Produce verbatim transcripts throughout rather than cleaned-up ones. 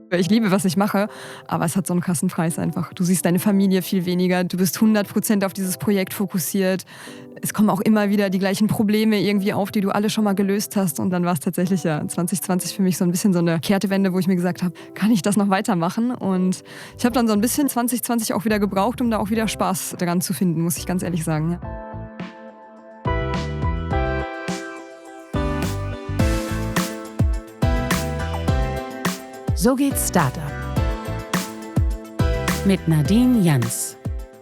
Ich liebe, was ich mache, aber es hat so einen krassen Preis einfach. Du siehst deine Familie viel weniger, du bist hundert Prozent auf dieses Projekt fokussiert. Es kommen auch immer wieder die gleichen Probleme irgendwie auf, die du alle schon mal gelöst hast. Und dann war es tatsächlich ja zwanzig zwanzig für mich so ein bisschen so eine Kehrtwende, wo ich mir gesagt habe, kann ich das noch weitermachen? Und ich habe dann so ein bisschen zwanzig zwanzig auch wieder gebraucht, um da auch wieder Spaß daran zu finden, muss ich ganz ehrlich sagen. So geht's Startup. Mit Nadine Jans.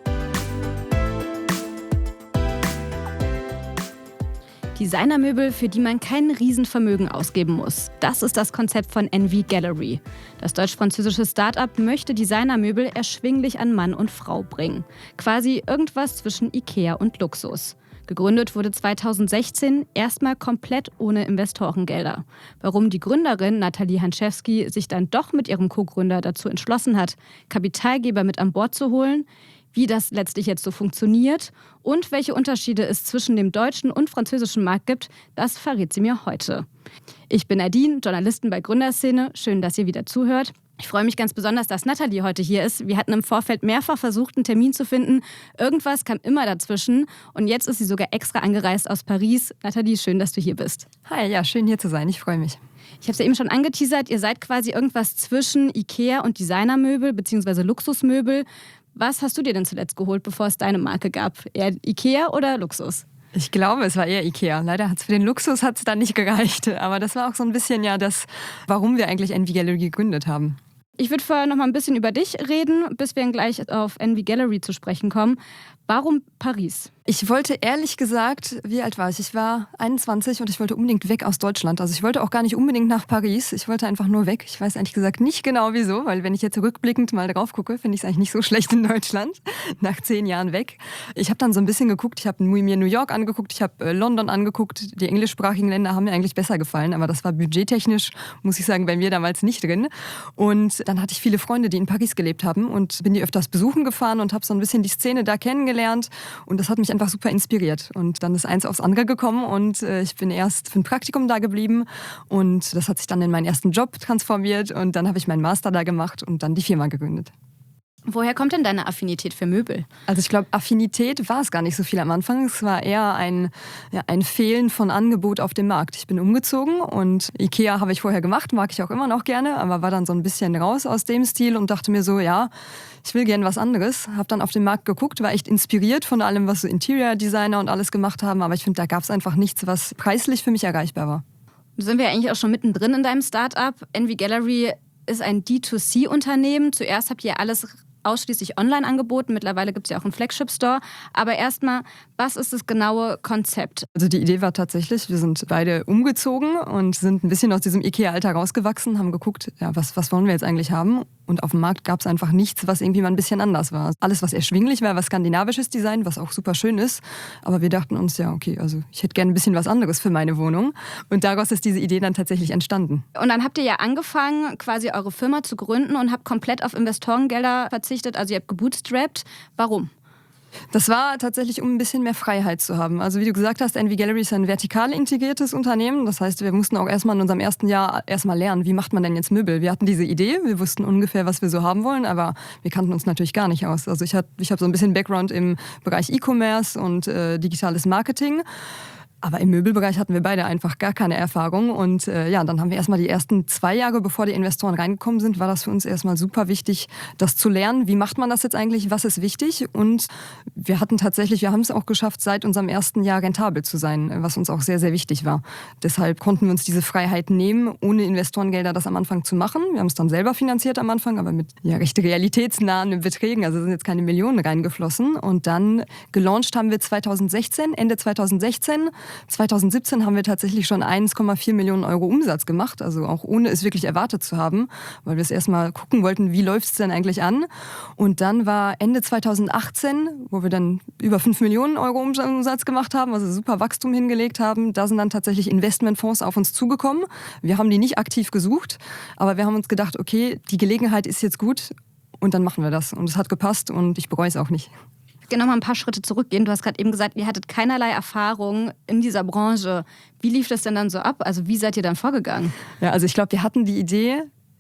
Designermöbel, für die man kein Riesenvermögen ausgeben muss. Das ist das Konzept von Envy Gallery. Das deutsch-französische Start-up möchte Designermöbel erschwinglich an Mann und Frau bringen. Quasi irgendwas zwischen Ikea und Luxus. Gegründet wurde zweitausendsechzehn, erstmal komplett ohne Investorengelder. Warum die Gründerin Nathalie Hanschewski sich dann doch mit ihrem Co-Gründer dazu entschlossen hat, Kapitalgeber mit an Bord zu holen, wie das letztlich jetzt so funktioniert und welche Unterschiede es zwischen dem deutschen und französischen Markt gibt, das verrät sie mir heute. Ich bin Nadine, Journalistin bei Gründerszene. Schön, dass ihr wieder zuhört. Ich freue mich ganz besonders, dass Nathalie heute hier ist. Wir hatten im Vorfeld mehrfach versucht, einen Termin zu finden. Irgendwas kam immer dazwischen. Und jetzt ist sie sogar extra angereist aus Paris. Nathalie, schön, dass du hier bist. Hi, ja, schön hier zu sein. Ich freue mich. Ich habe es ja eben schon angeteasert. Ihr seid quasi irgendwas zwischen Ikea und Designermöbel bzw. Luxusmöbel. Was hast du dir denn zuletzt geholt, bevor es deine Marke gab? Eher Ikea oder Luxus? Ich glaube, es war eher Ikea. Leider hat es für den Luxus hat's dann nicht gereicht. Aber das war auch so ein bisschen ja das, warum wir eigentlich Envy Gallery gegründet haben. Ich würde vorher noch mal ein bisschen über dich reden, bis wir dann gleich auf Envy Gallery zu sprechen kommen. Warum Paris? Ich wollte ehrlich gesagt, wie alt war ich? Ich war einundzwanzig und ich wollte unbedingt weg aus Deutschland. Also ich wollte auch gar nicht unbedingt nach Paris. Ich wollte einfach nur weg. Ich weiß ehrlich gesagt nicht genau wieso, weil wenn ich jetzt rückblickend mal drauf gucke, finde ich es eigentlich nicht so schlecht in Deutschland. Nach zehn Jahren weg. Ich habe dann so ein bisschen geguckt. Ich habe mir New York angeguckt, ich habe London angeguckt. Die englischsprachigen Länder haben mir eigentlich besser gefallen, aber das war budgettechnisch, muss ich sagen, bei mir damals nicht drin. Und dann hatte ich viele Freunde, die in Paris gelebt haben und bin die öfters besuchen gefahren und habe so ein bisschen die Szene da kennengelernt. Und das hat mich einfach super inspiriert. Und dann ist eins aufs andere gekommen und äh, ich bin erst für ein Praktikum da geblieben und das hat sich dann in meinen ersten Job transformiert und dann habe ich meinen Master da gemacht und dann die Firma gegründet. Woher kommt denn deine Affinität für Möbel? Also ich glaube, Affinität war es gar nicht so viel am Anfang. Es war eher ein, ja, ein Fehlen von Angebot auf dem Markt. Ich bin umgezogen und Ikea habe ich vorher gemacht, mag ich auch immer noch gerne, aber war dann so ein bisschen raus aus dem Stil und dachte mir so, ja, ich will gerne was anderes. Habe dann auf den Markt geguckt, war echt inspiriert von allem, was so Interior Designer und alles gemacht haben, aber ich finde, da gab es einfach nichts, was preislich für mich erreichbar war. Da sind wir ja eigentlich auch schon mittendrin in deinem Start-up. Envy Gallery ist ein D zwei C-Unternehmen. Zuerst habt ihr alles ausschließlich online angeboten. Mittlerweile gibt es ja auch einen Flagship-Store. Aber erstmal, was ist das genaue Konzept? Also die Idee war tatsächlich, wir sind beide umgezogen und sind ein bisschen aus diesem Ikea-Alter rausgewachsen, haben geguckt, ja, was, was wollen wir jetzt eigentlich haben? Und auf dem Markt gab es einfach nichts, was irgendwie mal ein bisschen anders war. Alles, was erschwinglich war, war skandinavisches Design, was auch super schön ist. Aber wir dachten uns, ja, okay, also ich hätte gerne ein bisschen was anderes für meine Wohnung. Und daraus ist diese Idee dann tatsächlich entstanden. Und dann habt ihr ja angefangen, quasi eure Firma zu gründen und habt komplett auf Investorengelder verzichtet. Also ihr habt gebootstrapped. Warum? Das war tatsächlich, um ein bisschen mehr Freiheit zu haben. Also wie du gesagt hast, Envy Gallery ist ein vertikal integriertes Unternehmen. Das heißt, wir mussten auch erstmal in unserem ersten Jahr erstmal lernen, wie macht man denn jetzt Möbel. Wir hatten diese Idee, wir wussten ungefähr, was wir so haben wollen, aber wir kannten uns natürlich gar nicht aus. Also ich, hat, ich habe so ein bisschen Background im Bereich E-Commerce und äh, digitales Marketing. Aber im Möbelbereich hatten wir beide einfach gar keine Erfahrung. Und äh, ja, dann haben wir erstmal die ersten zwei Jahre, bevor die Investoren reingekommen sind, war das für uns erstmal super wichtig, das zu lernen. Wie macht man das jetzt eigentlich? Was ist wichtig? Und wir hatten tatsächlich, wir haben es auch geschafft, seit unserem ersten Jahr rentabel zu sein, was uns auch sehr, sehr wichtig war. Deshalb konnten wir uns diese Freiheit nehmen, ohne Investorengelder das am Anfang zu machen. Wir haben es dann selber finanziert am Anfang, aber mit ja, recht realitätsnahen Beträgen. Also sind jetzt keine Millionen reingeflossen. Und dann gelauncht haben wir zweitausendsechzehn, Ende zweitausendsechzehn. zweitausendsiebzehn haben wir tatsächlich schon eins Komma vier Millionen Euro Umsatz gemacht, also auch ohne es wirklich erwartet zu haben, weil wir es erstmal gucken wollten, wie läuft es denn eigentlich an. Und dann war Ende zweitausendachtzehn, wo wir dann über fünf Millionen Euro Umsatz gemacht haben, also super Wachstum hingelegt haben. Da sind dann tatsächlich Investmentfonds auf uns zugekommen. Wir haben die nicht aktiv gesucht, aber wir haben uns gedacht, okay, die Gelegenheit ist jetzt gut und dann machen wir das. Und es hat gepasst und ich bereue es auch nicht. Ich gehe noch mal ein paar Schritte zurückgehen. Du hast gerade eben gesagt, ihr hattet keinerlei Erfahrung in dieser Branche. Wie lief das denn dann so ab? Also wie seid ihr dann vorgegangen? Ja, also ich glaube, wir hatten die Idee,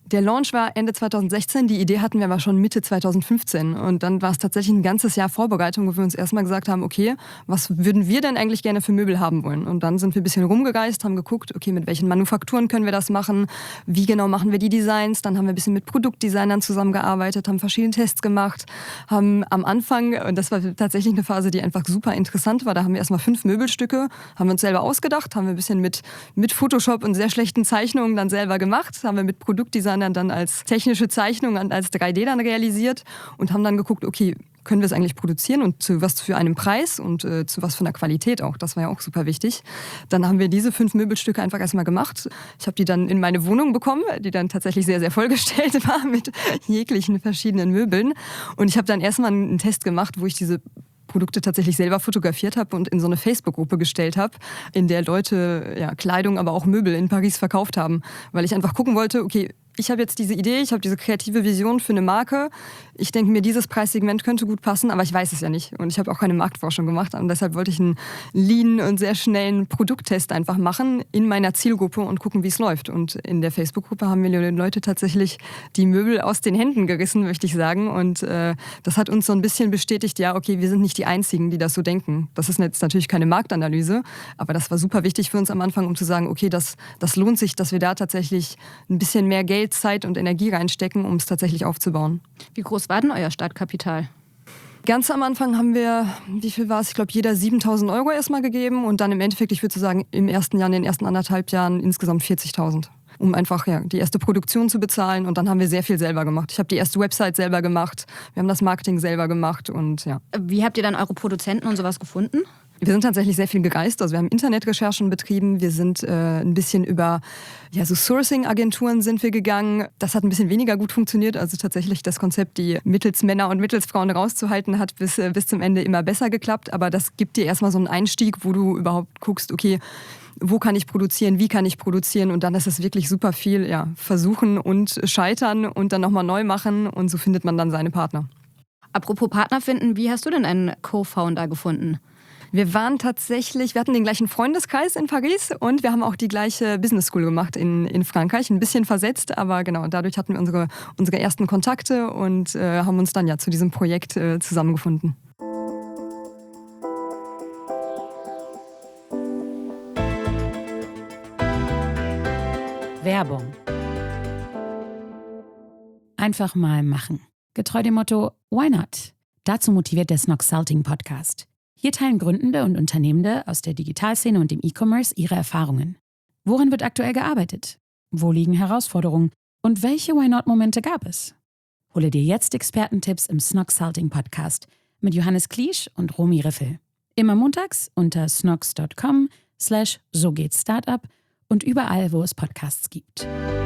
Der Launch war Ende zweitausendsechzehn, die Idee hatten wir aber schon Mitte zweitausendfünfzehn. Und dann war es tatsächlich ein ganzes Jahr Vorbereitung, wo wir uns erstmal gesagt haben, okay, was würden wir denn eigentlich gerne für Möbel haben wollen? Und dann sind wir ein bisschen rumgereist, haben geguckt, okay, mit welchen Manufakturen können wir das machen? Wie genau machen wir die Designs? Dann haben wir ein bisschen mit Produktdesignern zusammengearbeitet, haben verschiedene Tests gemacht, haben am Anfang, und das war tatsächlich eine Phase, die einfach super interessant war, da haben wir erstmal fünf Möbelstücke, haben wir uns selber ausgedacht, haben wir ein bisschen mit, mit Photoshop und sehr schlechten Zeichnungen dann selber gemacht, haben wir mit Produktdesignern dann als technische Zeichnung, als drei D dann realisiert und haben dann geguckt, okay, können wir es eigentlich produzieren und zu was für einem Preis und äh, zu was für einer Qualität auch. Das war ja auch super wichtig. Dann haben wir diese fünf Möbelstücke einfach erstmal gemacht. Ich habe die dann in meine Wohnung bekommen, die dann tatsächlich sehr, sehr vollgestellt war mit jeglichen verschiedenen Möbeln. Und ich habe dann erstmal einen Test gemacht, wo ich diese Produkte tatsächlich selber fotografiert habe und in so eine Facebook-Gruppe gestellt habe, in der Leute ja, Kleidung, aber auch Möbel in Paris verkauft haben. Weil ich einfach gucken wollte, okay, ich habe jetzt diese Idee, ich habe diese kreative Vision für eine Marke. Ich denke mir, dieses Preissegment könnte gut passen, aber ich weiß es ja nicht. Und ich habe auch keine Marktforschung gemacht. Und deshalb wollte ich einen lean und sehr schnellen Produkttest einfach machen in meiner Zielgruppe und gucken, wie es läuft. Und in der Facebook-Gruppe haben mir die Leute tatsächlich die Möbel aus den Händen gerissen, möchte ich sagen. Und äh, das hat uns so ein bisschen bestätigt, ja, okay, wir sind nicht die Einzigen, die das so denken. Das ist jetzt natürlich keine Marktanalyse, aber das war super wichtig für uns am Anfang, um zu sagen, okay, das, das lohnt sich, dass wir da tatsächlich ein bisschen mehr Geld, Zeit und Energie reinstecken, um es tatsächlich aufzubauen. Wie groß war denn euer Startkapital? Ganz am Anfang haben wir, wie viel war es? Ich glaube, jeder siebentausend Euro erstmal gegeben und dann im Endeffekt, ich würde sagen, im ersten Jahr, in den ersten anderthalb Jahren insgesamt vierzigtausend. Um einfach ja, die erste Produktion zu bezahlen. Und dann haben wir sehr viel selber gemacht. Ich habe die erste Website selber gemacht, wir haben das Marketing selber gemacht und ja. Wie habt ihr dann eure Produzenten und sowas gefunden? Wir sind tatsächlich sehr viel gereist, also wir haben Internetrecherchen betrieben, wir sind äh, ein bisschen über ja, so Sourcing-Agenturen sind wir gegangen. Das hat ein bisschen weniger gut funktioniert, also tatsächlich das Konzept, die Mittelsmänner und Mittelsfrauen rauszuhalten, hat bis, äh, bis zum Ende immer besser geklappt, aber das gibt dir erstmal so einen Einstieg, wo du überhaupt guckst, okay, wo kann ich produzieren, wie kann ich produzieren und dann ist es wirklich super viel, ja, versuchen und scheitern und dann nochmal neu machen und so findet man dann seine Partner. Apropos Partner finden, wie hast du denn einen Co-Founder gefunden? Wir waren tatsächlich, wir hatten den gleichen Freundeskreis in Paris und wir haben auch die gleiche Business School gemacht in, in Frankreich. Ein bisschen versetzt, aber genau, dadurch hatten wir unsere, unsere ersten Kontakte und äh, haben uns dann ja zu diesem Projekt äh, zusammengefunden. Werbung. Einfach mal machen. Getreu dem Motto Why not? Dazu motiviert der Snoxalting Podcast. Hier teilen Gründende und Unternehmende aus der Digitalszene und dem E-Commerce ihre Erfahrungen. Woran wird aktuell gearbeitet? Wo liegen Herausforderungen? Und welche Why-Not-Momente gab es? Hole dir jetzt Expertentipps im Snoxalting Podcast mit Johannes Kliesch und Romy Riffel. Immer montags unter snox.com slash so geht's Startup und überall, wo es Podcasts gibt.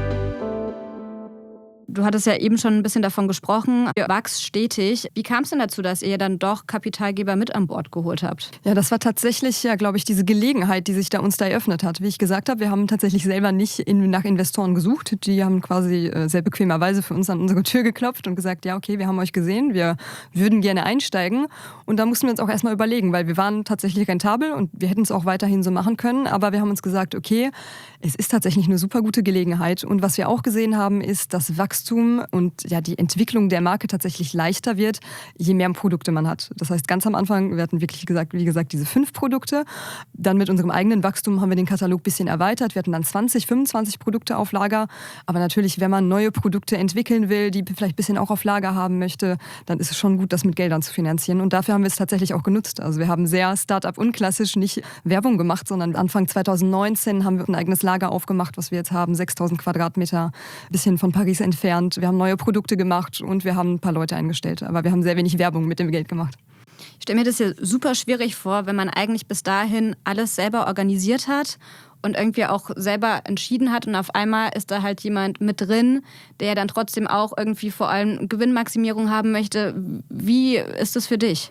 Du hattest ja eben schon ein bisschen davon gesprochen, ihr wachst stetig. Wie kam es denn dazu, dass ihr dann doch Kapitalgeber mit an Bord geholt habt? Ja, das war tatsächlich, ja, glaube ich, diese Gelegenheit, die sich da uns da eröffnet hat. Wie ich gesagt habe, wir haben tatsächlich selber nicht in, nach Investoren gesucht. Die haben quasi äh, sehr bequemerweise für uns an unsere Tür geklopft und gesagt, ja, okay, wir haben euch gesehen, wir würden gerne einsteigen. Und da mussten wir uns auch erstmal überlegen, weil wir waren tatsächlich rentabel und wir hätten es auch weiterhin so machen können. Aber wir haben uns gesagt, okay, es ist tatsächlich eine super gute Gelegenheit. Und was wir auch gesehen haben, ist, dass Wachstum und ja, die Entwicklung der Marke tatsächlich leichter wird, je mehr Produkte man hat. Das heißt, ganz am Anfang, wir hatten wirklich gesagt, wie gesagt, diese fünf Produkte. Dann mit unserem eigenen Wachstum haben wir den Katalog ein bisschen erweitert. Wir hatten dann zwanzig, fünfundzwanzig Produkte auf Lager. Aber natürlich, wenn man neue Produkte entwickeln will, die vielleicht ein bisschen auch auf Lager haben möchte, dann ist es schon gut, das mit Geldern zu finanzieren. Und dafür haben wir es tatsächlich auch genutzt. Also wir haben sehr Startup unklassisch nicht Werbung gemacht, sondern Anfang zweitausendneunzehn haben wir ein eigenes Lager aufgemacht, was wir jetzt haben, sechstausend Quadratmeter, ein bisschen von Paris entfernt. Wir haben neue Produkte gemacht und wir haben ein paar Leute eingestellt. Aber wir haben sehr wenig Werbung mit dem Geld gemacht. Ich stelle mir das hier super schwierig vor, wenn man eigentlich bis dahin alles selber organisiert hat und irgendwie auch selber entschieden hat und auf einmal ist da halt jemand mit drin, der dann trotzdem auch irgendwie vor allem Gewinnmaximierung haben möchte. Wie ist das für dich?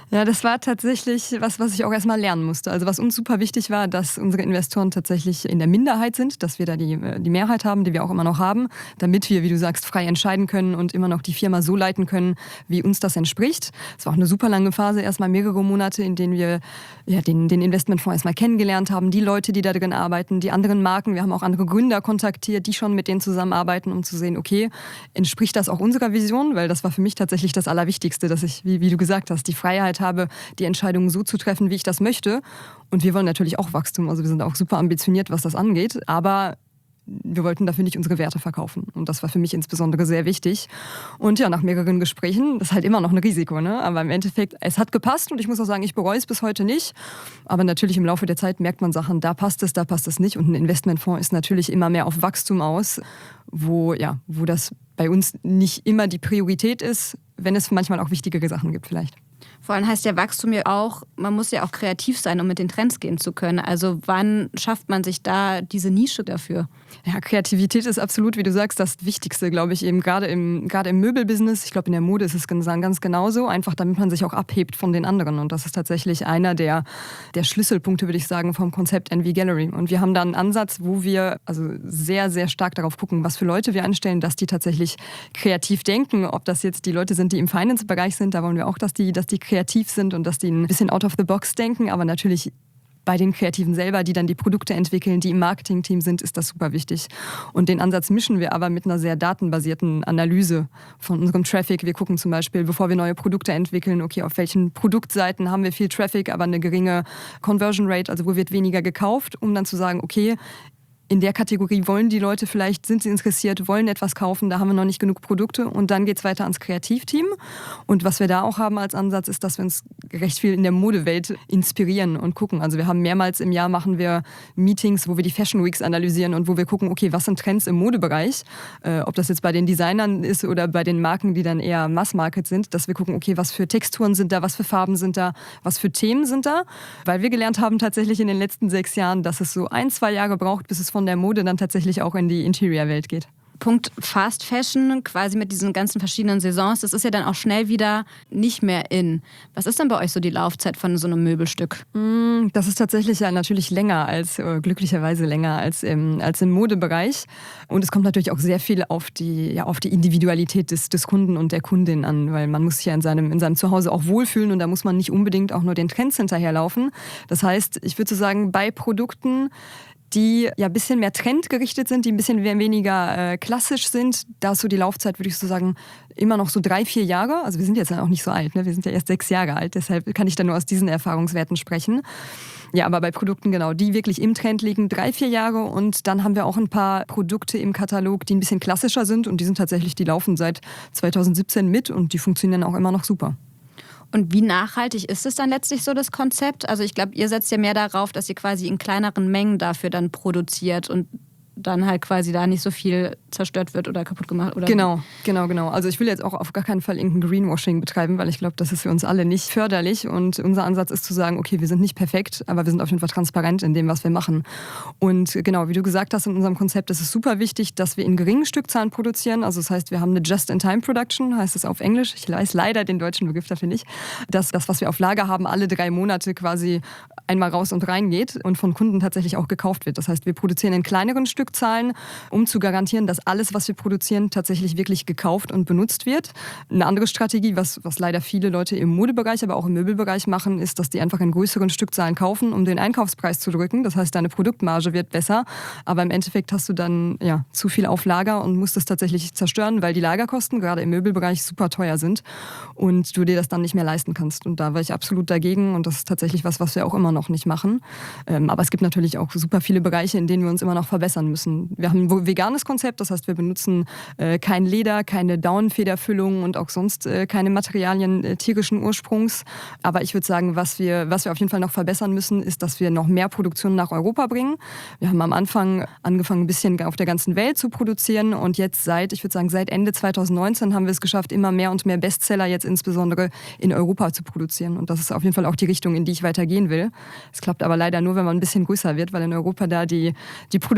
Ja, das war tatsächlich was, was ich auch erstmal lernen musste. Also was uns super wichtig war, dass unsere Investoren tatsächlich in der Minderheit sind, dass wir da die, die Mehrheit haben, die wir auch immer noch haben, damit wir, wie du sagst, frei entscheiden können und immer noch die Firma so leiten können, wie uns das entspricht. Es war auch eine super lange Phase, erstmal mehrere Monate, in denen wir ja, den, den Investmentfonds erstmal kennengelernt haben, die Leute, die da drin arbeiten, die anderen Marken. Wir haben auch andere Gründer kontaktiert, die schon mit denen zusammenarbeiten, um zu sehen, okay, entspricht das auch unserer Vision? Weil das war für mich tatsächlich das Allerwichtigste, dass ich, wie, wie du gesagt hast, die Freiheit habe, die Entscheidungen so zu treffen, wie ich das möchte. Und wir wollen natürlich auch Wachstum, also wir sind auch super ambitioniert, was das angeht, aber wir wollten dafür nicht unsere Werte verkaufen. Und das war für mich insbesondere sehr wichtig. Und ja, nach mehreren Gesprächen, das ist halt immer noch ein Risiko, ne? Aber im Endeffekt, es hat gepasst und ich muss auch sagen, ich bereue es bis heute nicht. Aber natürlich im Laufe der Zeit merkt man Sachen, da passt es, da passt es nicht. Und ein Investmentfonds ist natürlich immer mehr auf Wachstum aus, wo, ja, wo das bei uns nicht immer die Priorität ist, wenn es manchmal auch wichtigere Sachen gibt vielleicht. Vor allem heißt ja Wachstum ja auch, man muss ja auch kreativ sein, um mit den Trends gehen zu können. Also wann schafft man sich da diese Nische dafür? Ja, Kreativität ist absolut, wie du sagst, das Wichtigste, glaube ich, eben gerade im, gerade im Möbelbusiness. Ich glaube, in der Mode ist es ganz genauso, einfach damit man sich auch abhebt von den anderen. Und das ist tatsächlich einer der, der Schlüsselpunkte, würde ich sagen, vom Konzept N V Gallery. Und wir haben da einen Ansatz, wo wir also sehr, sehr stark darauf gucken, was für Leute wir einstellen, dass die tatsächlich kreativ denken. Ob das jetzt die Leute sind, die im Finance-Bereich sind, da wollen wir auch, dass die, dass die kreativ sind und dass die ein bisschen out of the box denken, aber natürlich bei den Kreativen selber, die dann die Produkte entwickeln, die im Marketing-Team sind, ist das super wichtig. Und den Ansatz mischen wir aber mit einer sehr datenbasierten Analyse von unserem Traffic. Wir gucken zum Beispiel, bevor wir neue Produkte entwickeln, okay, auf welchen Produktseiten haben wir viel Traffic, aber eine geringe Conversion Rate, also wo wird weniger gekauft, um dann zu sagen, okay, in der Kategorie wollen die Leute vielleicht, sind sie interessiert, wollen etwas kaufen, da haben wir noch nicht genug Produkte und dann geht es weiter ans Kreativteam. Und was wir da auch haben als Ansatz ist, dass wir uns recht viel in der Modewelt inspirieren und gucken. Also wir haben mehrmals im Jahr machen wir Meetings, wo wir die Fashion Weeks analysieren und wo wir gucken, okay, was sind Trends im Modebereich, äh, ob das jetzt bei den Designern ist oder bei den Marken, die dann eher Mass-Market sind, dass wir gucken, okay, was für Texturen sind da, was für Farben sind da, was für Themen sind da, weil wir gelernt haben tatsächlich in den letzten sechs Jahren, dass es so ein, zwei Jahre braucht, bis es von der Mode dann tatsächlich auch in die Interior-Welt geht. Punkt Fast Fashion, quasi mit diesen ganzen verschiedenen Saisons, das ist ja dann auch schnell wieder nicht mehr in. Was ist denn bei euch so die Laufzeit von so einem Möbelstück? Das ist tatsächlich ja natürlich länger als, äh, glücklicherweise länger als im, als im Modebereich. Und es kommt natürlich auch sehr viel auf die, ja, auf die Individualität des, des Kunden und der Kundin an, weil man muss sich ja in seinem, in seinem Zuhause auch wohlfühlen und da muss man nicht unbedingt auch nur den Trends hinterherlaufen. Das heißt, ich würde so sagen, bei Produkten, die ja ein bisschen mehr trendgerichtet sind, die ein bisschen weniger äh, klassisch sind. Da ist so die Laufzeit, würde ich so sagen, immer noch so drei, vier Jahre. Also wir sind jetzt ja auch nicht so alt, ne? Wir sind ja erst sechs Jahre alt, deshalb kann ich da nur aus diesen Erfahrungswerten sprechen. Ja, aber bei Produkten genau, die wirklich im Trend liegen, drei, vier Jahre. Und dann haben wir auch ein paar Produkte im Katalog, die ein bisschen klassischer sind und die sind tatsächlich, die laufen seit zweitausendsiebzehn mit und die funktionieren auch immer noch super. Und wie nachhaltig ist es dann letztlich so, das Konzept? Also ich glaube, ihr setzt ja mehr darauf, dass ihr quasi in kleineren Mengen dafür dann produziert und dann halt quasi da nicht so viel zerstört wird oder kaputt gemacht. Oder genau, genau, genau. Also ich will jetzt auch auf gar keinen Fall irgendein Greenwashing betreiben, weil ich glaube, das ist für uns alle nicht förderlich. Und unser Ansatz ist zu sagen, okay, wir sind nicht perfekt, aber wir sind auf jeden Fall transparent in dem, was wir machen. Und genau, wie du gesagt hast, in unserem Konzept ist es super wichtig, dass wir in geringen Stückzahlen produzieren. Also das heißt, wir haben eine Just-in-Time-Production, heißt es auf Englisch. Ich weiß leider den deutschen Begriff dafür nicht. Dass das, was wir auf Lager haben, alle drei Monate quasi einmal raus und rein geht und von Kunden tatsächlich auch gekauft wird. Das heißt, wir produzieren in kleineren Stückzahlen, um zu garantieren, dass alles, was wir produzieren, tatsächlich wirklich gekauft und benutzt wird. Eine andere Strategie, was, was leider viele Leute im Modebereich, aber auch im Möbelbereich machen, ist, dass die einfach in größeren Stückzahlen kaufen, um den Einkaufspreis zu drücken. Das heißt, deine Produktmarge wird besser, aber im Endeffekt hast du dann ja, zu viel auf Lager und musst es tatsächlich zerstören, weil die Lagerkosten gerade im Möbelbereich super teuer sind und du dir das dann nicht mehr leisten kannst. Und da war ich absolut dagegen und das ist tatsächlich was, was wir auch immer noch nicht machen. Ähm, aber es gibt natürlich auch super viele Bereiche, in denen wir uns immer noch verbessern müssen. Wir haben ein veganes Konzept, das heißt, wir benutzen äh, kein Leder, keine Daunenfederfüllung und auch sonst äh, keine Materialien äh, tierischen Ursprungs. Aber ich würde sagen, was wir, was wir auf jeden Fall noch verbessern müssen, ist, dass wir noch mehr Produktion nach Europa bringen. Wir haben am Anfang angefangen, ein bisschen auf der ganzen Welt zu produzieren und jetzt seit, ich würde sagen, seit Ende zweitausendneunzehn haben wir es geschafft, immer mehr und mehr Bestseller jetzt insbesondere in Europa zu produzieren. Und das ist auf jeden Fall auch die Richtung, in die ich weitergehen will. Es klappt aber leider nur, wenn man ein bisschen größer wird, weil in Europa da die, die Produktion leider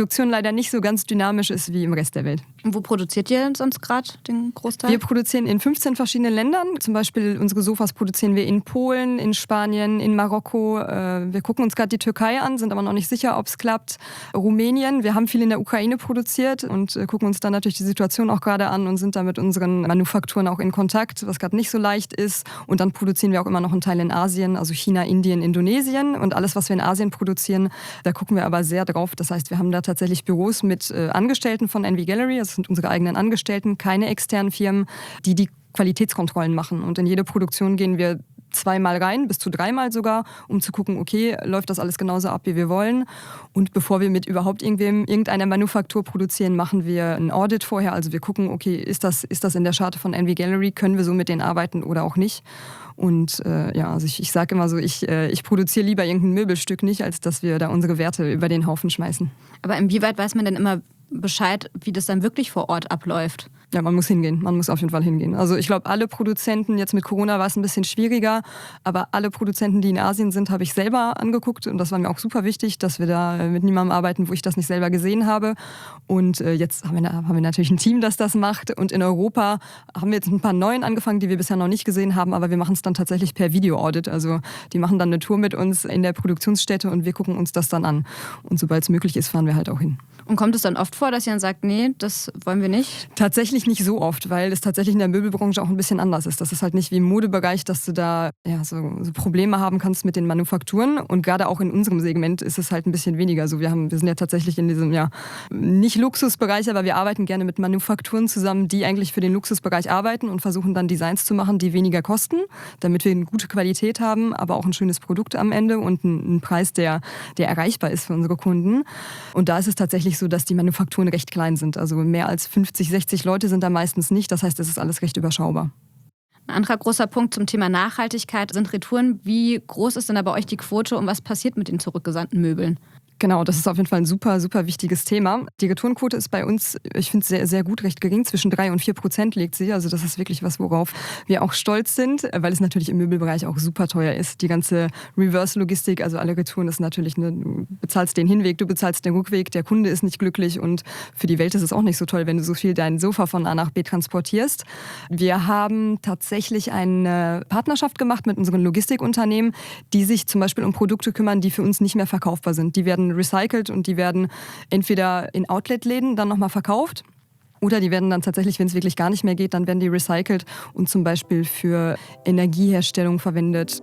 leider nicht so ganz dynamisch ist wie im Rest der Welt. Und wo produziert ihr sonst gerade den Großteil? Wir produzieren in fünfzehn verschiedenen Ländern. Zum Beispiel unsere Sofas produzieren wir in Polen, in Spanien, in Marokko. Wir gucken uns gerade die Türkei an, sind aber noch nicht sicher, ob es klappt. Rumänien, wir haben viel in der Ukraine produziert und gucken uns dann natürlich die Situation auch gerade an und sind da mit unseren Manufakturen auch in Kontakt, was gerade nicht so leicht ist. Und dann produzieren wir auch immer noch einen Teil in Asien, also China, Indien, Indonesien. Und alles, was wir in Asien produzieren, da gucken wir aber sehr drauf. Das heißt, wir haben da tatsächlich Büros mit äh, Angestellten von Envy Gallery, das sind unsere eigenen Angestellten, keine externen Firmen, die die Qualitätskontrollen machen. Und in jede Produktion gehen wir zweimal rein, bis zu dreimal sogar, um zu gucken, okay, läuft das alles genauso ab, wie wir wollen. Und bevor wir mit überhaupt irgendwem irgendeiner Manufaktur produzieren, machen wir ein Audit vorher. Also wir gucken, okay, ist das, ist das in der Charte von Envy Gallery, können wir so mit denen arbeiten oder auch nicht. Und äh, ja, also ich, ich sage immer so, ich, äh, ich produziere lieber irgendein Möbelstück nicht, als dass wir da unsere Werte über den Haufen schmeißen. Aber inwieweit weiß man denn immer Bescheid, wie das dann wirklich vor Ort abläuft? Ja, man muss hingehen. Man muss auf jeden Fall hingehen. Also ich glaube, alle Produzenten, jetzt mit Corona war es ein bisschen schwieriger, aber alle Produzenten, die in Asien sind, habe ich selber angeguckt und das war mir auch super wichtig, dass wir da mit niemandem arbeiten, wo ich das nicht selber gesehen habe. Und äh, jetzt haben wir, haben wir natürlich ein Team, das das macht. Und in Europa haben wir jetzt ein paar neuen angefangen, die wir bisher noch nicht gesehen haben, aber wir machen es dann tatsächlich per Video-Audit. Also die machen dann eine Tour mit uns in der Produktionsstätte und wir gucken uns das dann an. Und sobald es möglich ist, fahren wir halt auch hin. Und kommt es dann oft vor, dass ihr dann sagt, nee, das wollen wir nicht? Tatsächlich nicht so oft, weil es tatsächlich in der Möbelbranche auch ein bisschen anders ist. Das ist halt nicht wie im Modebereich, dass du da ja, so, so Probleme haben kannst mit den Manufakturen. Und gerade auch in unserem Segment ist es halt ein bisschen weniger so. Wir, haben, wir sind ja tatsächlich in diesem, ja, nicht Luxusbereich, aber wir arbeiten gerne mit Manufakturen zusammen, die eigentlich für den Luxusbereich arbeiten und versuchen dann Designs zu machen, die weniger kosten, damit wir eine gute Qualität haben, aber auch ein schönes Produkt am Ende und einen Preis, der, der erreichbar ist für unsere Kunden. Und da ist es tatsächlich so, dass die Manufakturen recht klein sind. Also mehr als fünfzig, sechzig Leute sind da meistens nicht. Das heißt, es ist alles recht überschaubar. Ein anderer großer Punkt zum Thema Nachhaltigkeit sind Retouren. Wie groß ist denn da bei euch die Quote und was passiert mit den zurückgesandten Möbeln? Genau, das ist auf jeden Fall ein super, super wichtiges Thema. Die Retourenquote ist bei uns, ich finde es sehr, sehr gut, recht gering. Zwischen drei und vier Prozent liegt sie. Also das ist wirklich was, worauf wir auch stolz sind, weil es natürlich im Möbelbereich auch super teuer ist. Die ganze Reverse-Logistik, also alle Retouren ist natürlich, eine, du bezahlst den Hinweg, du bezahlst den Rückweg, der Kunde ist nicht glücklich und für die Welt ist es auch nicht so toll, wenn du so viel dein Sofa von A nach B transportierst. Wir haben tatsächlich eine Partnerschaft gemacht mit unseren Logistikunternehmen, die sich zum Beispiel um Produkte kümmern, die für uns nicht mehr verkaufbar sind. Die werden recycelt und die werden entweder in Outlet-Läden dann nochmal verkauft oder die werden dann tatsächlich, wenn es wirklich gar nicht mehr geht, dann werden die recycelt und zum Beispiel für Energieherstellung verwendet.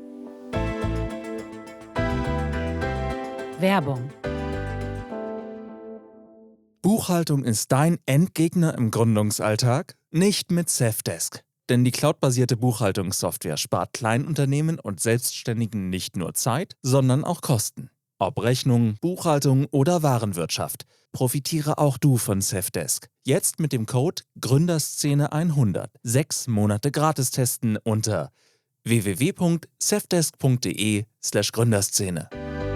Werbung. Buchhaltung ist dein Endgegner im Gründungsalltag? Nicht mit Safdesk. Denn die cloudbasierte Buchhaltungssoftware spart Kleinunternehmen und Selbstständigen nicht nur Zeit, sondern auch Kosten. Ob Rechnung, Buchhaltung oder Warenwirtschaft, profitiere auch du von Safdesk. Jetzt mit dem Code Gründerszene hundert. Sechs Monate gratis testen unter w w w punkt safdesk punkt de slash Gründerszene.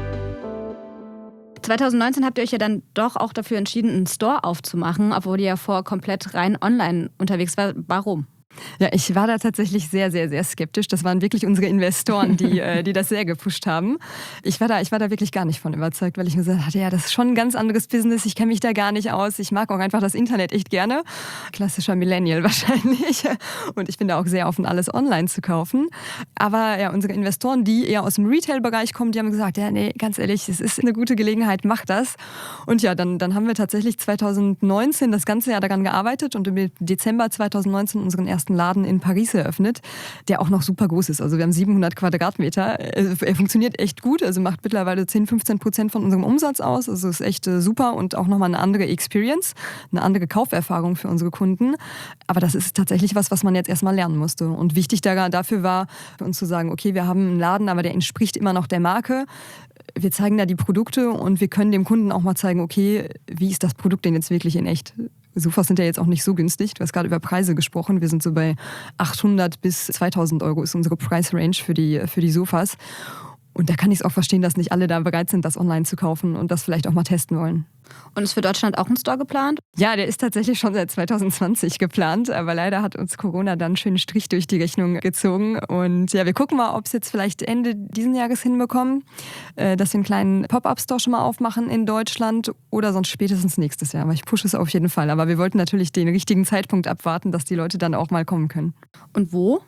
zwanzig neunzehn habt ihr euch ja dann doch auch dafür entschieden, einen Store aufzumachen, obwohl ihr ja vorher komplett rein online unterwegs war. Warum? Ja, ich war da tatsächlich sehr, sehr, sehr skeptisch. Das waren wirklich unsere Investoren, die, die das sehr gepusht haben. Ich war da, ich war da wirklich gar nicht von überzeugt, weil ich mir gesagt hatte, ja, das ist schon ein ganz anderes Business. Ich kenne mich da gar nicht aus. Ich mag auch einfach das Internet echt gerne. Klassischer Millennial wahrscheinlich. Und ich bin da auch sehr offen, alles online zu kaufen. Aber ja, unsere Investoren, die eher aus dem Retail-Bereich kommen, die haben gesagt, ja, nee, ganz ehrlich, es ist eine gute Gelegenheit, mach das. Und ja, dann, dann haben wir tatsächlich zwanzig neunzehn das ganze Jahr daran gearbeitet und im Dezember zwanzig neunzehn unseren ersten Laden in Paris eröffnet, der auch noch super groß ist. Also wir haben siebenhundert Quadratmeter. Er funktioniert echt gut, also macht mittlerweile zehn, fünfzehn Prozent von unserem Umsatz aus. Also ist echt super und auch nochmal eine andere Experience, eine andere Kauferfahrung für unsere Kunden. Aber das ist tatsächlich was, was man jetzt erstmal lernen musste. Und wichtig dafür war, für uns zu sagen, okay, wir haben einen Laden, aber der entspricht immer noch der Marke. Wir zeigen da die Produkte und wir können dem Kunden auch mal zeigen, okay, wie ist das Produkt denn jetzt wirklich in echt? Sofas sind ja jetzt auch nicht so günstig. Du hast gerade über Preise gesprochen. Wir sind so bei achthundert bis zweitausend Euro ist unsere Preisrange für die, für die Sofas. Und da kann ich es auch verstehen, dass nicht alle da bereit sind, das online zu kaufen und das vielleicht auch mal testen wollen. Und ist für Deutschland auch ein Store geplant? Ja, der ist tatsächlich schon seit zwanzig zwanzig geplant, aber leider hat uns Corona dann einen schönen Strich durch die Rechnung gezogen. Und ja, wir gucken mal, ob es jetzt vielleicht Ende diesen Jahres hinbekommen, dass wir einen kleinen Pop-Up-Store schon mal aufmachen in Deutschland oder sonst spätestens nächstes Jahr. Aber ich pushe es auf jeden Fall. Aber wir wollten natürlich den richtigen Zeitpunkt abwarten, dass die Leute dann auch mal kommen können. Und wo?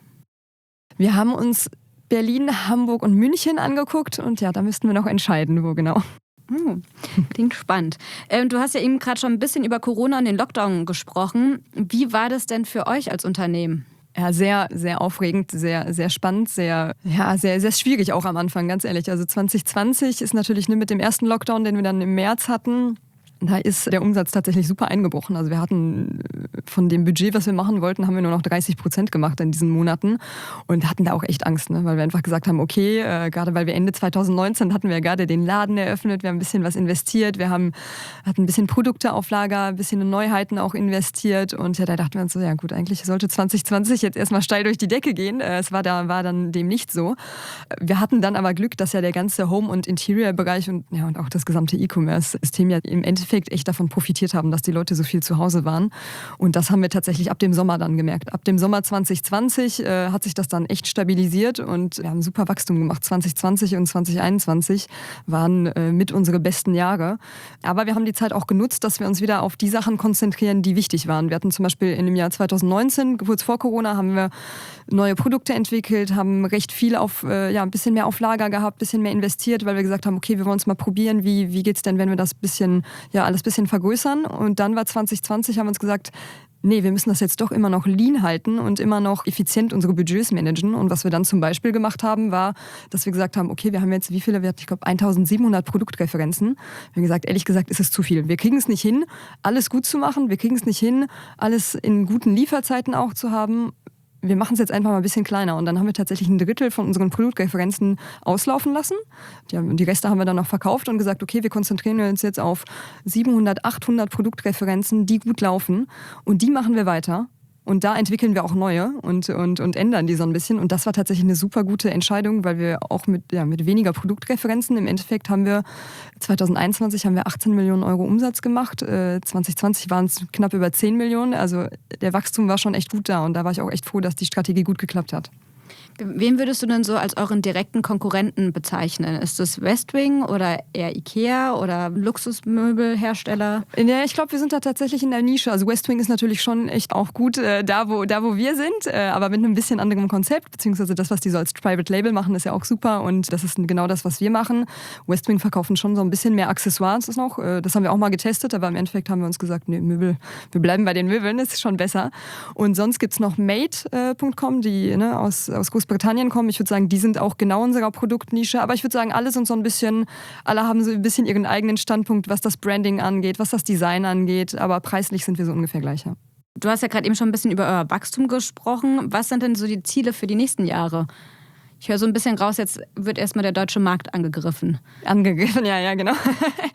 Wir haben uns Berlin, Hamburg und München angeguckt und ja, da müssten wir noch entscheiden, wo genau. Hm, klingt spannend. Ähm, du hast ja eben gerade schon ein bisschen über Corona und den Lockdown gesprochen. Wie war das denn für euch als Unternehmen? Ja, sehr, sehr aufregend, sehr, sehr spannend, sehr, ja, sehr, sehr schwierig auch am Anfang, ganz ehrlich. Also zwanzig zwanzig ist natürlich mit dem ersten Lockdown, den wir dann im März hatten, da ist der Umsatz tatsächlich super eingebrochen. Also wir hatten von dem Budget, was wir machen wollten, haben wir nur noch dreißig Prozent gemacht in diesen Monaten und hatten da auch echt Angst, ne? Weil wir einfach gesagt haben, okay, äh, gerade weil wir Ende zwanzig neunzehn hatten wir gerade den Laden eröffnet, wir haben ein bisschen was investiert, wir haben, hatten ein bisschen Produkte auf Lager, ein bisschen in Neuheiten auch investiert und ja, da dachten wir uns so, ja gut, eigentlich sollte zwanzig zwanzig jetzt erstmal steil durch die Decke gehen. Äh, es war, da, war dann dem nicht so. Wir hatten dann aber Glück, dass ja der ganze Home- und Interior-Bereich und, ja, und auch das gesamte E-Commerce-System ja im Endeffekt echt davon profitiert haben, dass die Leute so viel zu Hause waren. Und das haben wir tatsächlich ab dem Sommer dann gemerkt. Ab dem Sommer zwanzig zwanzig äh, hat sich das dann echt stabilisiert und wir haben super Wachstum gemacht. zwanzig zwanzig und zwanzig einundzwanzig waren äh, mit unsere besten Jahre. Aber wir haben die Zeit auch genutzt, dass wir uns wieder auf die Sachen konzentrieren, die wichtig waren. Wir hatten zum Beispiel in dem Jahr zwanzig neunzehn, kurz vor Corona, haben wir neue Produkte entwickelt, haben recht viel auf, äh, ja, ein bisschen mehr auf Lager gehabt, ein bisschen mehr investiert, weil wir gesagt haben, okay, wir wollen es mal probieren, wie, wie geht es denn, wenn wir das bisschen, ja, alles ein bisschen vergrößern. Und dann war zwanzig zwanzig, haben wir uns gesagt, nee, wir müssen das jetzt doch immer noch lean halten und immer noch effizient unsere Budgets managen. Und was wir dann zum Beispiel gemacht haben, war, dass wir gesagt haben, okay, wir haben jetzt wie viele, ich glaube eintausendsiebenhundert Produktreferenzen. Wir haben gesagt, ehrlich gesagt, ist es zu viel. Wir kriegen es nicht hin, alles gut zu machen. Wir kriegen es nicht hin, alles in guten Lieferzeiten auch zu haben. Wir machen es jetzt einfach mal ein bisschen kleiner. Und dann haben wir tatsächlich ein Drittel von unseren Produktreferenzen auslaufen lassen. Die, haben, die Reste haben wir dann noch verkauft und gesagt, okay, wir konzentrieren uns jetzt auf siebenhundert, achthundert Produktreferenzen, die gut laufen. Und die machen wir weiter. Und da entwickeln wir auch neue und, und, und ändern die so ein bisschen. Und das war tatsächlich eine super gute Entscheidung, weil wir auch mit, ja, mit weniger Produktreferenzen, im Endeffekt haben wir zwanzig einundzwanzig haben wir achtzehn Millionen Euro Umsatz gemacht. Äh, zwanzig zwanzig waren es knapp über zehn Millionen. Also der Wachstum war schon echt gut da. Und da war ich auch echt froh, dass die Strategie gut geklappt hat. Wen würdest du denn so als euren direkten Konkurrenten bezeichnen? Ist das Westwing oder eher Ikea oder Luxusmöbelhersteller? Ja, ich glaube, wir sind da tatsächlich in der Nische. Also Westwing ist natürlich schon echt auch gut äh, da, wo, da, wo wir sind, äh, aber mit einem bisschen anderem Konzept, beziehungsweise das, was die so als Private Label machen, ist ja auch super und das ist genau das, was wir machen. Westwing verkaufen schon so ein bisschen mehr Accessoires noch. Äh, das haben wir auch mal getestet, aber im Endeffekt haben wir uns gesagt, nee, Möbel, wir bleiben bei den Möbeln, das ist schon besser. Und sonst gibt es noch Made Punkt com, die ne, aus, aus Großbritannien kommen. Ich würde sagen, die sind auch genau unserer Produktnische. Aber ich würde sagen, alle sind so ein bisschen, alle haben so ein bisschen ihren eigenen Standpunkt, was das Branding angeht, was das Design angeht. Aber preislich sind wir so ungefähr gleich. Ja. Du hast ja gerade eben schon ein bisschen über euer Wachstum gesprochen. Was sind denn so die Ziele für die nächsten Jahre? Ich höre so ein bisschen raus, jetzt wird erstmal der deutsche Markt angegriffen. Angegriffen, ja, ja, genau.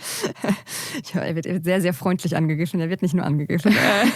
Ich höre, er wird sehr, sehr freundlich angegriffen. Er wird nicht nur angegriffen.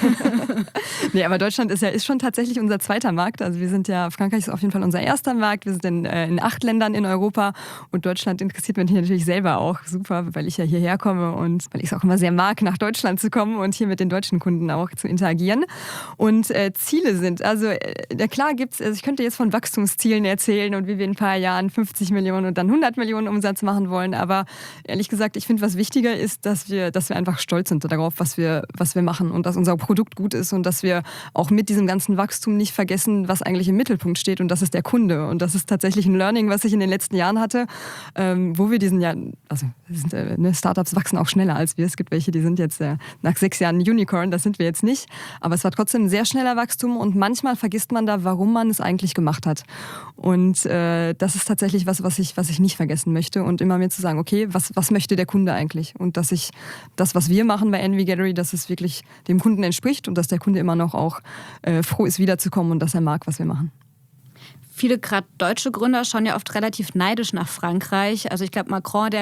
Nee, aber Deutschland ist ja ist schon tatsächlich unser zweiter Markt. Also wir sind ja, Frankreich ist auf jeden Fall unser erster Markt. Wir sind in, äh, in acht Ländern in Europa und Deutschland interessiert mich natürlich selber auch super, weil ich ja hierher komme und weil ich es auch immer sehr mag, nach Deutschland zu kommen und hier mit den deutschen Kunden auch zu interagieren. Und äh, Ziele sind, also äh, klar gibt's, also ich könnte jetzt von Wachstumszielen erzählen und wie wir in ein paar Jahren fünfzig Millionen und dann hundert Millionen Umsatz machen wollen. Aber ehrlich gesagt, ich finde, was wichtiger ist, dass wir, dass wir einfach stolz sind darauf, was wir, was wir machen und dass unser Produkt gut ist und dass wir auch mit diesem ganzen Wachstum nicht vergessen, was eigentlich im Mittelpunkt steht und das ist der Kunde. Und das ist tatsächlich ein Learning, was ich in den letzten Jahren hatte, ähm, wo wir diesen Jahr, also sind, äh, ne, Startups wachsen auch schneller als wir. Es gibt welche, die sind jetzt äh, nach sechs Jahren ein Unicorn, das sind wir jetzt nicht. Aber es war trotzdem ein sehr schneller Wachstum und manchmal vergisst man da, warum man es eigentlich gemacht hat. Und äh, das ist tatsächlich was, was ich, was ich nicht vergessen möchte und immer mir zu sagen, okay, was, was möchte der Kunde eigentlich? Und dass ich das, was wir machen bei Envy Gallery, dass es wirklich dem Kunden entspricht und dass der Kunde immer noch auch äh, froh ist, wiederzukommen und dass er mag, was wir machen. Viele gerade deutsche Gründer schauen ja oft relativ neidisch nach Frankreich. Also ich glaube, Macron, der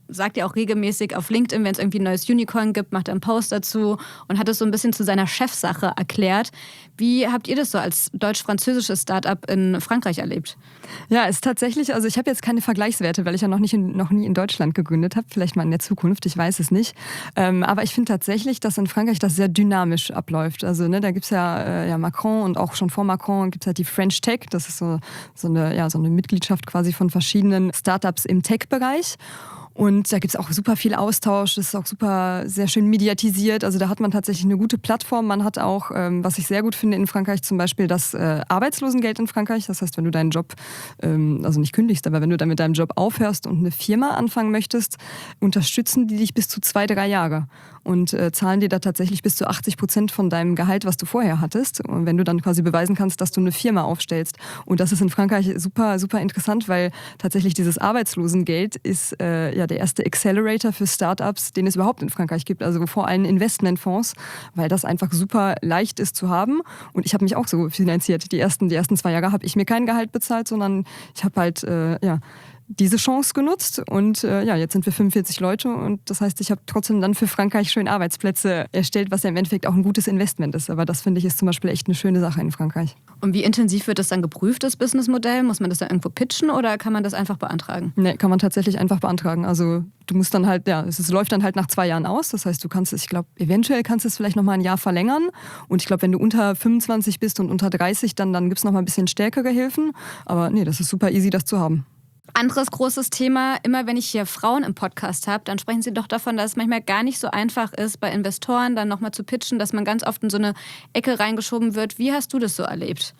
sagt ja auch regelmäßig auf LinkedIn, wenn es irgendwie ein neues Unicorn gibt, macht er einen Post dazu und hat es so ein bisschen zu seiner Chefsache erklärt. Wie habt ihr das so als deutsch-französisches Startup in Frankreich erlebt? Ja, ist tatsächlich, also ich habe jetzt keine Vergleichswerte, weil ich ja noch, nicht in, noch nie in Deutschland gegründet habe, vielleicht mal in der Zukunft, ich weiß es nicht. Ähm, aber ich finde tatsächlich, dass in Frankreich das sehr dynamisch abläuft. Also ne, da gibt es ja, äh, ja Macron und auch schon vor Macron gibt es halt die French Tech, das ist so, so, eine, ja, so eine Mitgliedschaft quasi von verschiedenen Startups im Tech-Bereich. Und da gibt es auch super viel Austausch, das ist auch super sehr schön mediatisiert. Also da hat man tatsächlich eine gute Plattform. Man hat auch, ähm, was ich sehr gut finde in Frankreich, zum Beispiel das äh, Arbeitslosengeld in Frankreich. Das heißt, wenn du deinen Job, ähm, also nicht kündigst, aber wenn du dann mit deinem Job aufhörst und eine Firma anfangen möchtest, unterstützen die dich bis zu zwei, drei Jahre. Und äh, zahlen dir da tatsächlich bis zu achtzig Prozent von deinem Gehalt, was du vorher hattest. Und wenn du dann quasi beweisen kannst, dass du eine Firma aufstellst. Und das ist in Frankreich super, super interessant, weil tatsächlich dieses Arbeitslosengeld ist äh, ja der erste Accelerator für Startups, den es überhaupt in Frankreich gibt. Also vor allem Investmentfonds, weil das einfach super leicht ist zu haben. Und ich habe mich auch so finanziert. Die ersten, die ersten zwei Jahre habe ich mir kein Gehalt bezahlt, sondern ich habe halt, äh, ja, diese Chance genutzt und äh, ja, jetzt sind wir fünfundvierzig Leute und das heißt, ich habe trotzdem dann für Frankreich schön Arbeitsplätze erstellt, was ja im Endeffekt auch ein gutes Investment ist. Aber das finde ich ist zum Beispiel echt eine schöne Sache in Frankreich. Und wie intensiv wird das dann geprüft, das Businessmodell? Muss man das da irgendwo pitchen oder kann man das einfach beantragen? Nee, kann man tatsächlich einfach beantragen. Also du musst dann halt, ja, es, es läuft dann halt nach zwei Jahren aus. Das heißt, du kannst es, ich glaube, eventuell kannst du es vielleicht nochmal ein Jahr verlängern. Und ich glaube, wenn du unter fünfundzwanzig bist und unter dreißig, dann, dann gibt es nochmal ein bisschen stärkere Hilfen. Aber nee, das ist super easy, das zu haben. Anderes großes Thema, immer wenn ich hier Frauen im Podcast habe, dann sprechen sie doch davon, dass es manchmal gar nicht so einfach ist, bei Investoren dann nochmal zu pitchen, dass man ganz oft in so eine Ecke reingeschoben wird. Wie hast du das so erlebt?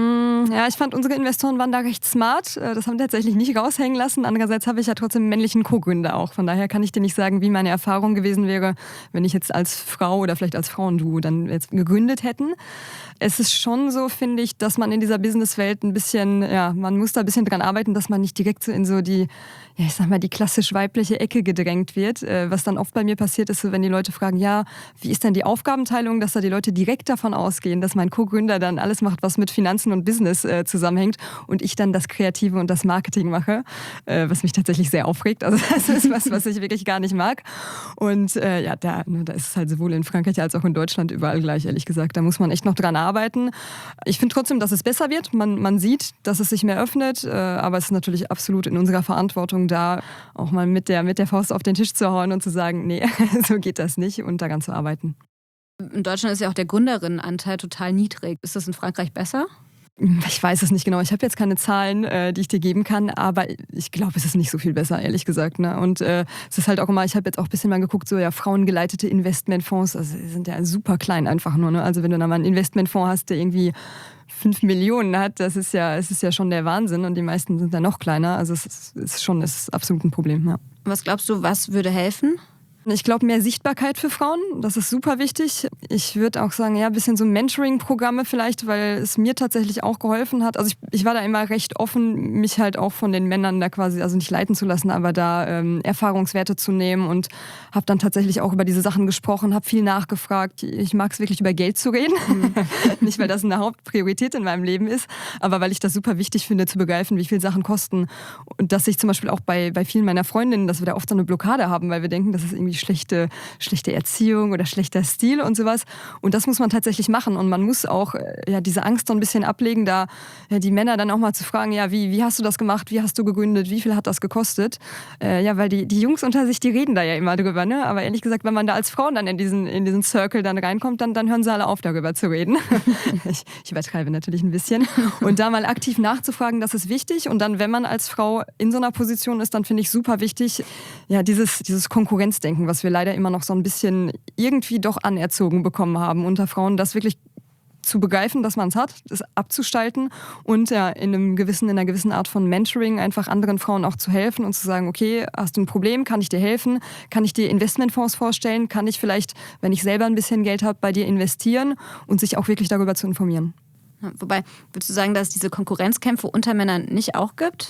Ja, ich fand, unsere Investoren waren da recht smart. Das haben wir tatsächlich nicht raushängen lassen. Andererseits habe ich ja trotzdem einen männlichen Co-Gründer auch. Von daher kann ich dir nicht sagen, wie meine Erfahrung gewesen wäre, wenn ich jetzt als Frau oder vielleicht als Frauenduo dann jetzt gegründet hätten. Es ist schon so, finde ich, dass man in dieser Businesswelt ein bisschen, ja, man muss da ein bisschen dran arbeiten, dass man nicht direkt so in so die, ja, ich sag mal, die klassisch weibliche Ecke gedrängt wird. Was dann oft bei mir passiert ist, so, wenn die Leute fragen, ja, wie ist denn die Aufgabenteilung, dass da die Leute direkt davon ausgehen, dass mein Co-Gründer dann alles macht, was mit Finanzen und Business äh, zusammenhängt und ich dann das Kreative und das Marketing mache, äh, was mich tatsächlich sehr aufregt. Also das ist was, was ich wirklich gar nicht mag. Und äh, ja, da, ne, da ist es halt sowohl in Frankreich als auch in Deutschland überall gleich, ehrlich gesagt. Da muss man echt noch dran arbeiten. Ich finde trotzdem, dass es besser wird. Man, man sieht, dass es sich mehr öffnet, äh, aber es ist natürlich absolut in unserer Verantwortung, da auch mal mit der, mit der Faust auf den Tisch zu hauen und zu sagen, nee, so geht das nicht und daran zu arbeiten. In Deutschland ist ja auch der Gründerinnenanteil total niedrig. Ist das in Frankreich besser? Ich weiß es nicht genau. Ich habe jetzt keine Zahlen, äh, die ich dir geben kann, aber ich glaube, es ist nicht so viel besser, ehrlich gesagt. Ne? Und äh, es ist halt auch immer, ich habe jetzt auch ein bisschen mal geguckt, so ja, frauengeleitete Investmentfonds, also die sind ja super klein einfach nur. Ne? Also wenn du dann mal einen Investmentfonds hast, der irgendwie fünf Millionen hat, das ist ja, es ist ja schon der Wahnsinn und die meisten sind dann noch kleiner. Also es ist, ist schon es ist absolut ein Problem. Ja. Was glaubst du, was würde helfen? Ich glaube, mehr Sichtbarkeit für Frauen, das ist super wichtig. Ich würde auch sagen, ja, ein bisschen so Mentoring-Programme vielleicht, weil es mir tatsächlich auch geholfen hat. Also ich, ich war da immer recht offen, mich halt auch von den Männern da quasi, also nicht leiten zu lassen, aber da ähm, Erfahrungswerte zu nehmen und habe dann tatsächlich auch über diese Sachen gesprochen, habe viel nachgefragt. Ich mag es wirklich, über Geld zu reden. Mhm. Nicht, weil das eine Hauptpriorität in meinem Leben ist, aber weil ich das super wichtig finde, zu begreifen, wie viel Sachen kosten. Und dass ich zum Beispiel auch bei, bei vielen meiner Freundinnen, dass wir da oft so eine Blockade haben, weil wir denken, das ist irgendwie schlechte, schlechte Erziehung oder schlechter Stil und sowas. Und das muss man tatsächlich machen. Und man muss auch ja, diese Angst so ein bisschen ablegen, da ja, die Männer dann auch mal zu fragen, ja, wie, wie hast du das gemacht, wie hast du gegründet, wie viel hat das gekostet? Äh, ja, weil die, die Jungs unter sich, die reden da ja immer drüber, ne? Aber ehrlich gesagt, wenn man da als Frau dann in diesen, in diesen Circle dann reinkommt, dann, dann hören sie alle auf, darüber zu reden. ich, ich übertreibe natürlich ein bisschen. Und da mal aktiv nachzufragen, das ist wichtig. Und dann, wenn man als Frau in so einer Position ist, dann finde ich super wichtig, ja, dieses, dieses Konkurrenzdenken, was wir leider immer noch so ein bisschen irgendwie doch anerzogen bekommen haben unter Frauen, das wirklich zu begreifen, dass man es hat, das abzustalten und ja, in, einem gewissen, in einer gewissen Art von Mentoring einfach anderen Frauen auch zu helfen und zu sagen, okay, hast du ein Problem, kann ich dir helfen, kann ich dir Investmentfonds vorstellen, kann ich vielleicht, wenn ich selber ein bisschen Geld habe, bei dir investieren und sich auch wirklich darüber zu informieren. Ja, wobei, würdest du sagen, dass es diese Konkurrenzkämpfe unter Männern nicht auch gibt?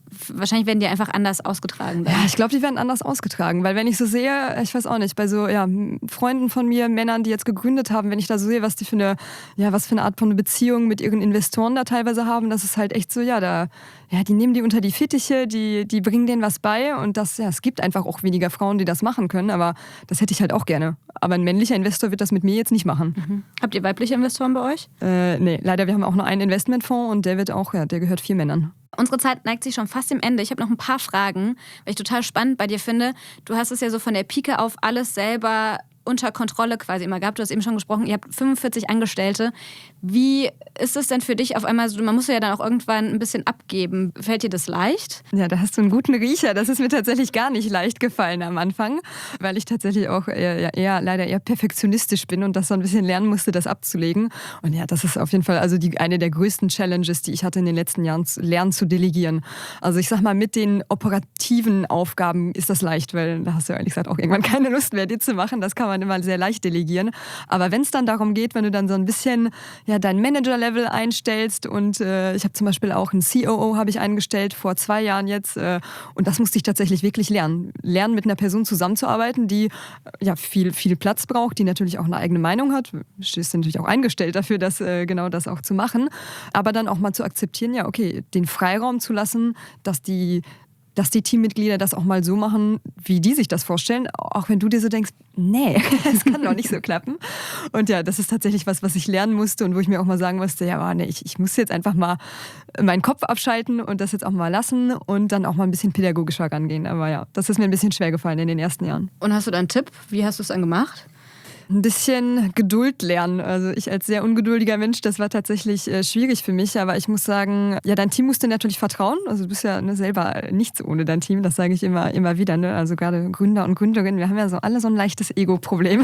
wahrscheinlich werden die einfach anders ausgetragen. Dann. Ja, ich glaube, die werden anders ausgetragen, weil wenn ich so sehe, ich weiß auch nicht, bei so ja, Freunden von mir, Männern, die jetzt gegründet haben, wenn ich da so sehe, was die für eine, ja, was für eine Art von Beziehung mit ihren Investoren da teilweise haben, das ist halt echt so, ja, da, ja, die nehmen die unter die Fittiche, die, die bringen denen was bei und das, ja, es gibt einfach auch weniger Frauen, die das machen können, aber das hätte ich halt auch gerne. Aber ein männlicher Investor wird das mit mir jetzt nicht machen. Mhm. Habt ihr weibliche Investoren bei euch? Äh, nee, leider, wir haben auch nur einen Investmentfonds und der wird auch, ja, der gehört vier Männern. Unsere Zeit neigt sich schon fast dem Ende. Ich habe noch ein paar Fragen, weil ich total spannend bei dir finde. Du hast es ja so von der Pike auf alles selber unter Kontrolle quasi immer gehabt. Du hast eben schon gesprochen, ihr habt fünfundvierzig Angestellte. Wie ist es denn für dich auf einmal so, man muss ja dann auch irgendwann ein bisschen abgeben. Fällt dir das leicht? Ja, da hast du einen guten Riecher. Das ist mir tatsächlich gar nicht leicht gefallen am Anfang, weil ich tatsächlich auch eher, eher leider eher perfektionistisch bin und das so ein bisschen lernen musste, das abzulegen. Und ja, das ist auf jeden Fall also die, eine der größten Challenges, die ich hatte in den letzten Jahren, zu lernen zu delegieren. Also ich sag mal, mit den operativen Aufgaben ist das leicht, weil da hast du ehrlich gesagt auch irgendwann keine Lust mehr, die zu machen. Das kann man immer sehr leicht delegieren. Aber wenn es dann darum geht, wenn du dann so ein bisschen ja, dein Manager-Level einstellst und äh, ich habe zum Beispiel auch einen C O O habe ich eingestellt vor zwei Jahren jetzt äh, und das musste ich tatsächlich wirklich lernen. Lernen, mit einer Person zusammenzuarbeiten, die äh, ja viel, viel Platz braucht, die natürlich auch eine eigene Meinung hat. Ich ist natürlich auch eingestellt dafür, das, äh, genau das auch zu machen. Aber dann auch mal zu akzeptieren, ja okay, den Freiraum zu lassen, dass die dass die Teammitglieder das auch mal so machen, wie die sich das vorstellen, auch wenn du dir so denkst, nee, das kann doch nicht so klappen. Und ja, das ist tatsächlich was, was ich lernen musste und wo ich mir auch mal sagen musste, ja, aber nee, ich, ich muss jetzt einfach mal meinen Kopf abschalten und das jetzt auch mal lassen und dann auch mal ein bisschen pädagogischer rangehen. Aber ja, das ist mir ein bisschen schwer gefallen in den ersten Jahren. Und hast du da einen Tipp? Wie hast du es dann gemacht? Ein bisschen Geduld lernen. Also ich als sehr ungeduldiger Mensch, das war tatsächlich äh, schwierig für mich. Aber ich muss sagen, ja, dein Team muss dir natürlich vertrauen. Also du bist ja ne, selber nichts ohne dein Team. Das sage ich immer, immer wieder. Ne? Also gerade Gründer und Gründerinnen, wir haben ja so alle so ein leichtes Ego-Problem,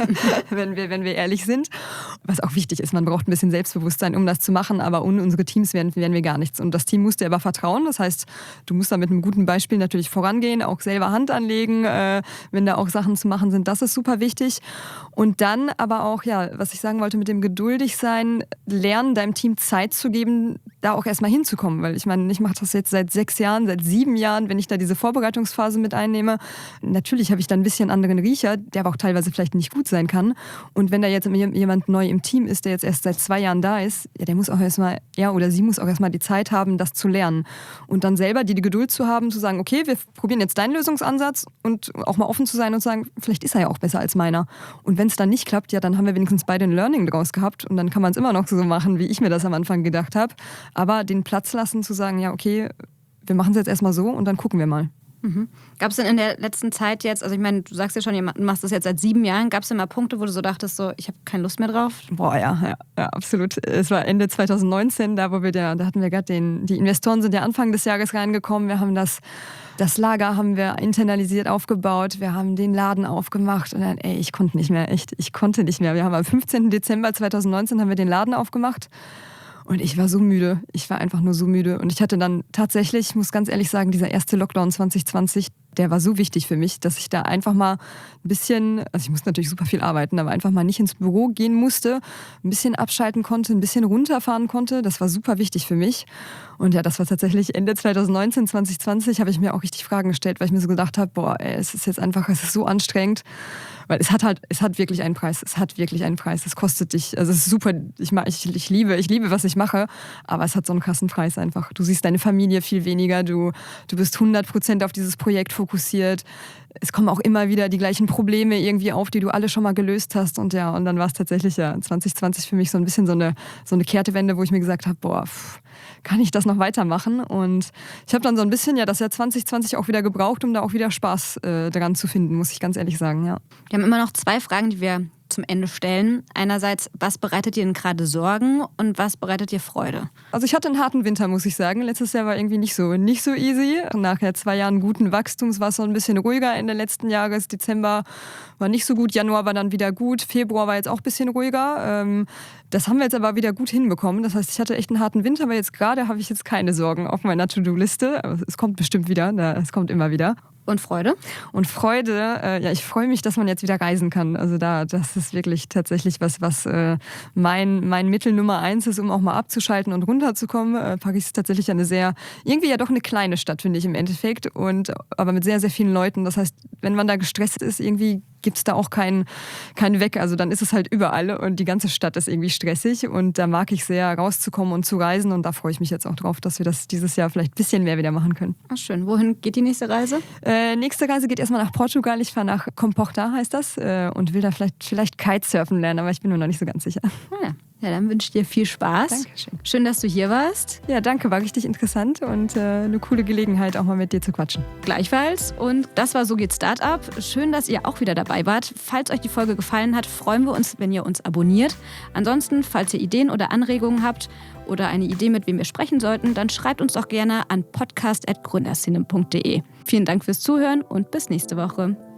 wenn wir, wenn wir ehrlich sind. Was auch wichtig ist, man braucht ein bisschen Selbstbewusstsein, um das zu machen. Aber ohne unsere Teams wären, wären wir gar nichts. Und das Team muss dir aber vertrauen. Das heißt, du musst da mit einem guten Beispiel natürlich vorangehen, auch selber Hand anlegen, äh, wenn da auch Sachen zu machen sind. Das ist super wichtig. Und dann aber auch, ja, was ich sagen wollte mit dem geduldig sein, lernen, deinem Team Zeit zu geben, da auch erstmal hinzukommen. Weil ich meine, ich mache das jetzt seit sechs Jahren, seit sieben Jahren, wenn ich da diese Vorbereitungsphase mit einnehme. Natürlich habe ich da ein bisschen anderen Riecher, der aber auch teilweise vielleicht nicht gut sein kann. Und wenn da jetzt jemand neu im Team ist, der jetzt erst seit zwei Jahren da ist, ja, der muss auch erstmal, er oder sie muss auch erstmal die Zeit haben, das zu lernen. Und dann selber die, die Geduld zu haben, zu sagen, okay, wir probieren jetzt deinen Lösungsansatz und auch mal offen zu sein und zu sagen, vielleicht ist er ja auch besser als meiner. Und wenn es dann nicht klappt, ja, dann haben wir wenigstens beide ein Learning draus gehabt und dann kann man es immer noch so machen, wie ich mir das am Anfang gedacht habe. Aber den Platz lassen, zu sagen, ja, okay, wir machen es jetzt erstmal so und dann gucken wir mal. Mhm. Gab es denn in der letzten Zeit jetzt, also ich meine, du sagst ja schon, du machst das jetzt seit sieben Jahren, gab es denn mal Punkte, wo du so dachtest, so, ich habe keine Lust mehr drauf? Boah, ja, ja, ja, absolut. Es war Ende zwanzig neunzehn, da wo wir der, da hatten wir gerade den, die Investoren sind ja Anfang des Jahres reingekommen, wir haben das, das Lager haben wir internalisiert aufgebaut, wir haben den Laden aufgemacht und dann, ey, ich konnte nicht mehr, echt, ich konnte nicht mehr. Wir haben am fünfzehnten Dezember zwanzig neunzehn haben wir den Laden aufgemacht. Und ich war so müde. Ich war einfach nur so müde. Und ich hatte dann tatsächlich, ich muss ganz ehrlich sagen, dieser erste Lockdown zwanzig zwanzig, der war so wichtig für mich, dass ich da einfach mal ein bisschen, also ich musste natürlich super viel arbeiten, aber einfach mal nicht ins Büro gehen musste, ein bisschen abschalten konnte, ein bisschen runterfahren konnte. Das war super wichtig für mich. Und ja, das war tatsächlich Ende zwanzig neunzehn, zwanzig zwanzig, habe ich mir auch richtig Fragen gestellt, weil ich mir so gedacht habe, boah, ey, es ist jetzt einfach, es ist so anstrengend. Weil es hat halt, es hat wirklich einen Preis. Es hat wirklich einen Preis. Es kostet dich, also es ist super, ich, ich, ich liebe, ich liebe, was ich mache, aber es hat so einen krassen Preis einfach. Du siehst deine Familie viel weniger, du, du bist hundert Prozent auf dieses Projekt fokussiert. Es kommen auch immer wieder die gleichen Probleme irgendwie auf, die du alle schon mal gelöst hast. Und ja, und dann war es tatsächlich ja zwanzig zwanzig für mich so ein bisschen so eine, so eine Kehrtewende, wo ich mir gesagt habe, boah, pff, kann ich das noch weitermachen? Und ich habe dann so ein bisschen ja das Jahr zwanzig zwanzig auch wieder gebraucht, um da auch wieder Spaß äh, dran zu finden, muss ich ganz ehrlich sagen, ja. Wir haben immer noch zwei Fragen, die wir zum Ende stellen. Einerseits, was bereitet dir denn gerade Sorgen und was bereitet dir Freude? Also ich hatte einen harten Winter, muss ich sagen. Letztes Jahr war irgendwie nicht so, nicht so easy. Nach ja, zwei Jahren guten Wachstums war es so ein bisschen ruhiger Ende letzten Jahres. Dezember war nicht so gut, Januar war dann wieder gut, Februar war jetzt auch ein bisschen ruhiger. Ähm, das haben wir jetzt aber wieder gut hinbekommen. Das heißt, ich hatte echt einen harten Winter, aber jetzt gerade habe ich jetzt keine Sorgen auf meiner To-Do-Liste. Es kommt bestimmt wieder, es kommt immer wieder. Und Freude? Und Freude, äh, ja, ich freue mich, dass man jetzt wieder reisen kann. Also da, das ist wirklich tatsächlich was, was äh, mein, mein Mittel Nummer eins ist, um auch mal abzuschalten und runterzukommen. Äh, Paris ist tatsächlich eine sehr, irgendwie ja doch eine kleine Stadt, finde ich im Endeffekt. Und, aber mit sehr, sehr vielen Leuten. Das heißt, wenn man da gestresst ist, irgendwie gibt es da auch keinen kein Weg. Also dann ist es halt überall und die ganze Stadt ist irgendwie stressig. Und da mag ich sehr, rauszukommen und zu reisen. Und da freue ich mich jetzt auch drauf, dass wir das dieses Jahr vielleicht ein bisschen mehr wieder machen können. Ach schön. Wohin geht die nächste Reise? Äh, nächste Reise geht erstmal nach Portugal. Ich fahre nach Comporta, heißt das. Äh, und will da vielleicht, vielleicht Kitesurfen lernen, aber ich bin mir noch nicht so ganz sicher. Ah ja. Ja, dann wünsche ich dir viel Spaß. Dankeschön. Schön, dass du hier warst. Ja, danke, war richtig interessant und äh, eine coole Gelegenheit, auch mal mit dir zu quatschen. Gleichfalls. Und das war So geht Startup. Schön, dass ihr auch wieder dabei wart. Falls euch die Folge gefallen hat, freuen wir uns, wenn ihr uns abonniert. Ansonsten, falls ihr Ideen oder Anregungen habt oder eine Idee, mit wem wir sprechen sollten, dann schreibt uns doch gerne an podcast at gründerszene punkt de. Vielen Dank fürs Zuhören und bis nächste Woche.